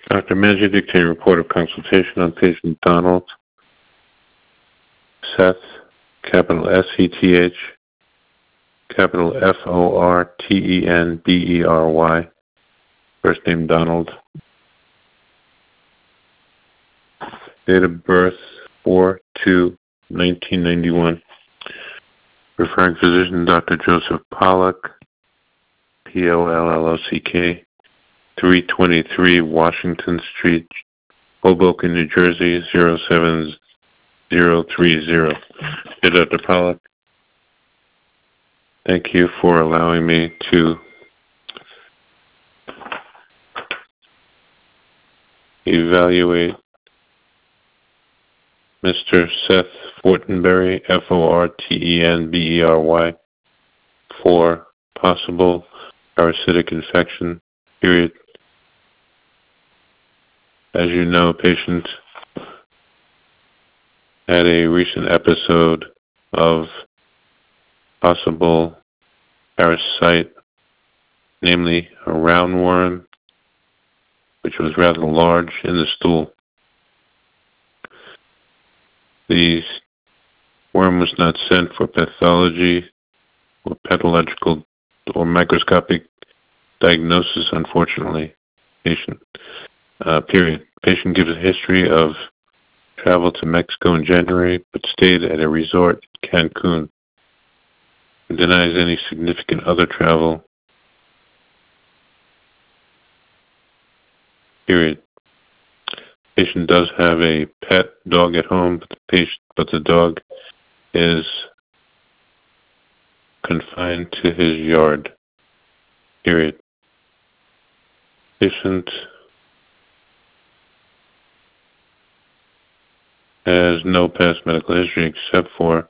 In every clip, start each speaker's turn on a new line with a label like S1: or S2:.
S1: Dr. Manji dictated report of consultation on patient Donald Seth, capital S-E-T-H, capital F-O-R-T-E-N-B-E-R-Y, first name Donald, date of birth 4/2/1991, referring physician Dr. Joseph Pollock, P-O-L-L-O-C-K, 323 Washington Street, Hoboken, New Jersey, 07030. Dear Dr. Pollock, thank you for allowing me to evaluate Mr. Seth Fortenberry, Fortenberry, for possible parasitic infection, period. As you know, patient had a recent episode of possible parasite, namely a roundworm, which was rather large in the stool. The worm was not sent for pathology or pathological or microscopic diagnosis, unfortunately. Patient, period. Patient gives a history of travel to Mexico in January, but stayed at a resort in Cancun. Denies any significant other travel, period. Patient does have a pet dog at home, but the dog is confined to his yard, period. Patient has no past medical history except for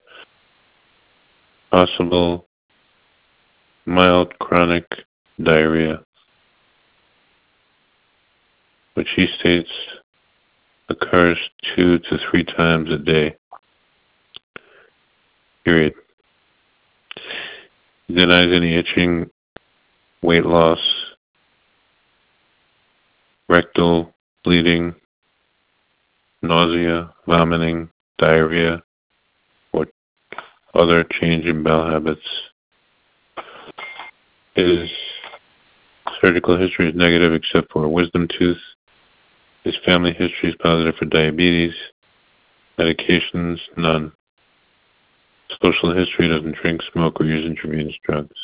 S1: possible mild chronic diarrhea, which he states occurs 2 to 3 times a day, period. He denies any itching, weight loss, rectal bleeding, nausea, vomiting, diarrhea, or other change in bowel habits. His surgical history is negative except for a wisdom tooth. His family history is positive for diabetes. Medications, none. Social history, doesn't drink, smoke, or use intravenous drugs.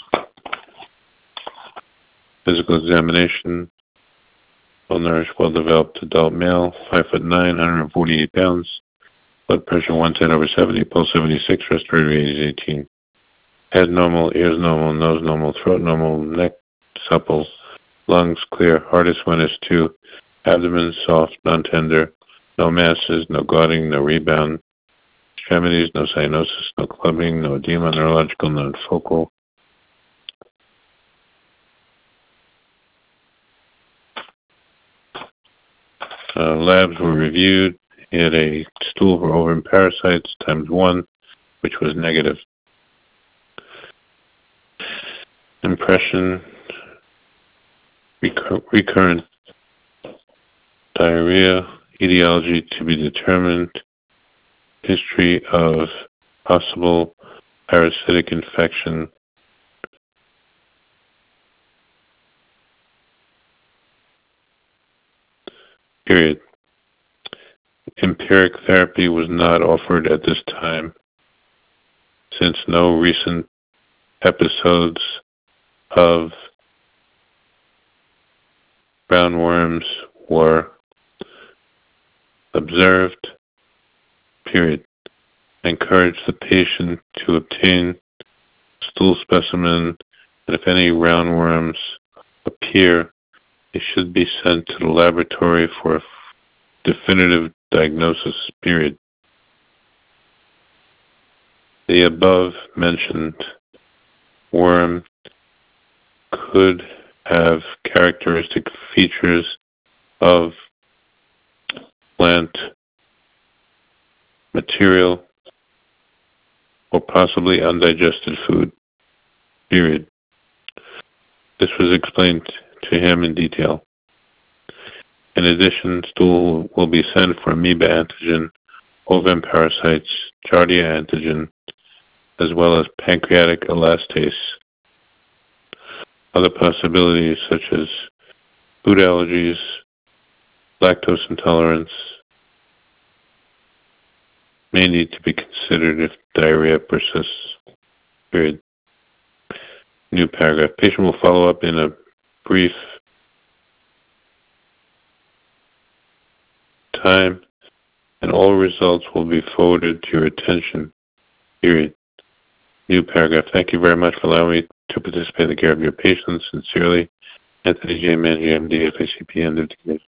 S1: Physical examination, well-nourished, well-developed adult male, 5'9", 148 pounds. Blood pressure 110/70, pulse 76, respiratory rate is 18. Head normal, ears normal, nose normal, throat normal, neck supple, lungs clear, heart is 1S2, abdomen soft, non-tender, no masses, no clotting, no rebound, extremities, no cyanosis, no clubbing, no edema, neurological, non-focal. Labs were reviewed. He had a stool for ovarian parasites ×1, which was negative. Impression, recurrent diarrhea, etiology to be determined, history of possible parasitic infection, period. Empiric therapy was not offered at this time, since no recent episodes of roundworms were observed, period. I encourage the patient to obtain stool specimen, and if any roundworms appear, they should be sent to the laboratory for a definitive diagnosis, period. The above mentioned worm could have characteristic features of plant material or possibly undigested food, period. This was explained to him in detail. In addition, stool will be sent for amoeba antigen, ovum parasites, Giardia antigen, as well as pancreatic elastase. Other possibilities such as food allergies, lactose intolerance may need to be considered if diarrhea persists. Period. New paragraph. Patient will follow up in a brief time, and all results will be forwarded to your attention. Period. New paragraph. Thank you very much for allowing me to participate in the care of your patients. Sincerely, Anthony J. Manji, MD, FACP, end of the case.